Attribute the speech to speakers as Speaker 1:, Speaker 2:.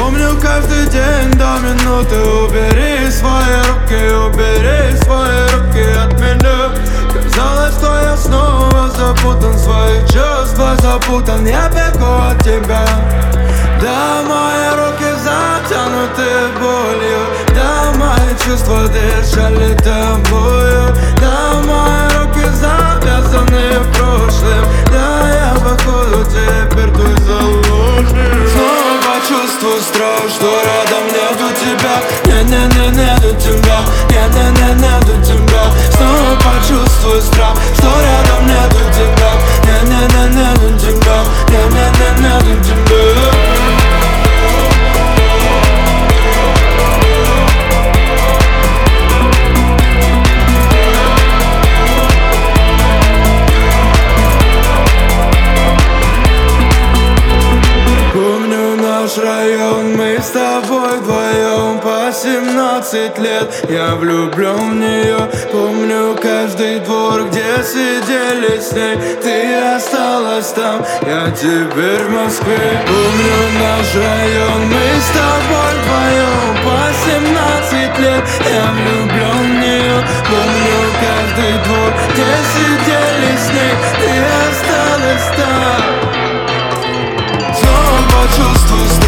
Speaker 1: Помню каждый день до минуты. Убери свои руки от меня. Казалось, что я снова запутан в своих чувствах, запутан, я бегу от тебя. Да, мои руки затянуты болью, да, мои чувства дышали тобою, да, мои руки завязаны в прошлом, да, я походу теперь твой заложник. Снова почувствую страх, что рядом нету тебя, нету тебя, нету тебя. Снова почувствую страх, что рядом нету тебя, нету тебя, нету тебя. Наш район, мы с тобой вдвоем по 17 лет. Я влюблен в нее, помню каждый двор, где сидели с ней. Ты осталась там, я теперь в Москве. Помню наш район, мы с тобой вдвоем по 17 лет. Я влюблен в нее, помню каждый двор, где сидели с ней. Ты осталась там. Снова почувствую